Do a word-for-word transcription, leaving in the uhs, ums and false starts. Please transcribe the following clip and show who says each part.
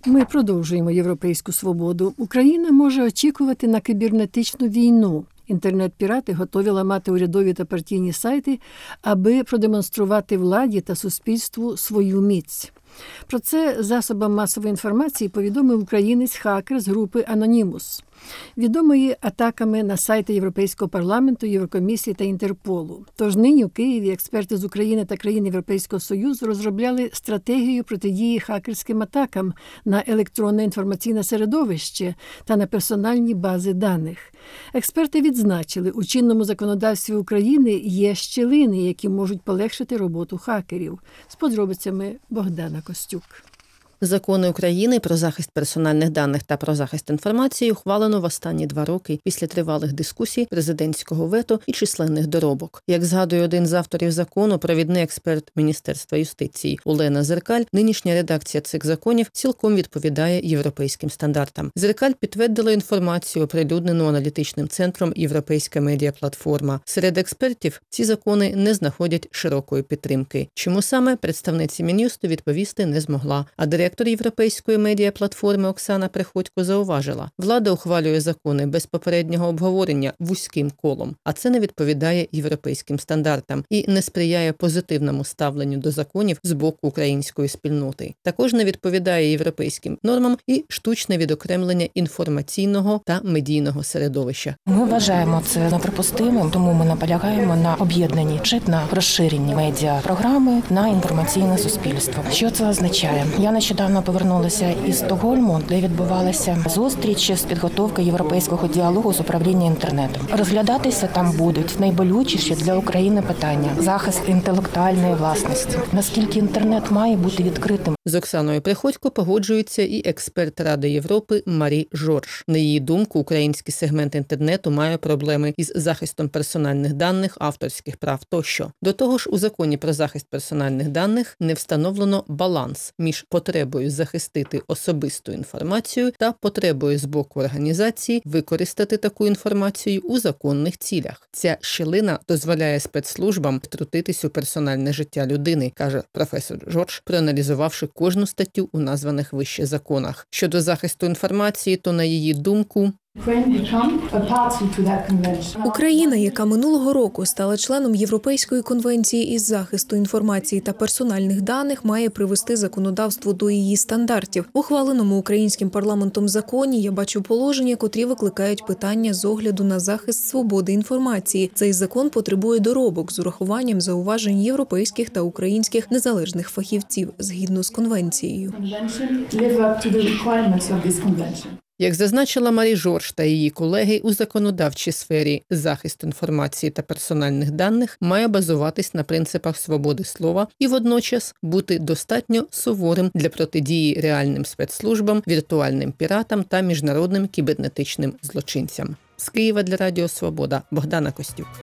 Speaker 1: Ми продовжуємо європейську свободу. Україна може очікувати на кібернетичну війну. Інтернет-пірати готові ламати урядові та партійні сайти, аби продемонструвати владі та суспільству свою міць. Про це засобам масової інформації повідомив українець-хакер з групи «Анонімус», відомої атаками на сайти Європейського парламенту, Єврокомісії та Інтерполу. Тож нині у Києві експерти з України та країн Європейського Союзу розробляли стратегію протидії хакерським атакам на електронне інформаційне середовище та на персональні бази даних. Експерти відзначили, у чинному законодавстві України є щілини, які можуть полегшити роботу хакерів. З подробицями Богдана Костюк.
Speaker 2: Закони України про захист персональних даних та про захист інформації ухвалено в останні два роки після тривалих дискусій, президентського вето і численних доробок. Як згадує один з авторів закону, провідний експерт Міністерства юстиції Олена Зеркаль, нинішня редакція цих законів цілком відповідає європейським стандартам. Зеркаль підтвердила інформацію, оприлюднену аналітичним центром «Європейська медіаплатформа». Серед експертів ці закони не знаходять широкої підтримки. Чому саме, представниці Мін'юсту відповісти не змогла. А директор Директор Європейської медіаплатформи Оксана Приходько зауважила, влада ухвалює закони без попереднього обговорення вузьким колом, а це не відповідає європейським стандартам і не сприяє позитивному ставленню до законів з боку української спільноти. Також не відповідає європейським нормам і штучне відокремлення інформаційного та медійного середовища.
Speaker 3: Ми вважаємо це неприпустимим, тому ми наполягаємо на об'єднанні чи на розширенні медіапрограми на інформаційне суспільство. Що це означає? Я нещодавно Нещодавно повернулася із Стокгольму, де відбувалася зустріч з підготовки європейського діалогу з управління інтернетом. Розглядатися там будуть найболючіші для України питання – захист інтелектуальної власності. Наскільки інтернет має бути відкритим?
Speaker 2: З Оксаною Приходько погоджується і експерт Ради Європи Марі Жорж. На її думку, український сегмент інтернету має проблеми із захистом персональних даних, авторських прав тощо. До того ж, у законі про захист персональних даних не встановлено баланс між потребою захистити особисту інформацію та потребою з боку організації використати таку інформацію у законних цілях. Ця щілина дозволяє спецслужбам втрутитись у персональне життя людини, каже професор Жорж, проаналізувавши кожну статтю у названих вище законах. Щодо захисту інформації, то, на її думку,
Speaker 4: Україна, яка минулого року стала членом Європейської конвенції із захисту інформації та персональних даних, має привести законодавство до її стандартів. В ухваленому українським парламентом законі я бачу положення, котрі викликають питання з огляду на захист свободи інформації. Цей закон потребує доробок з урахуванням зауважень європейських та українських незалежних фахівців згідно з конвенцією.
Speaker 2: Як зазначила Марі Жорж та її колеги, у законодавчій сфері захист інформації та персональних даних має базуватись на принципах свободи слова і водночас бути достатньо суворим для протидії реальним спецслужбам, віртуальним піратам та міжнародним кібернетичним злочинцям. З Києва для Радіо Свобода Богдана Костюк.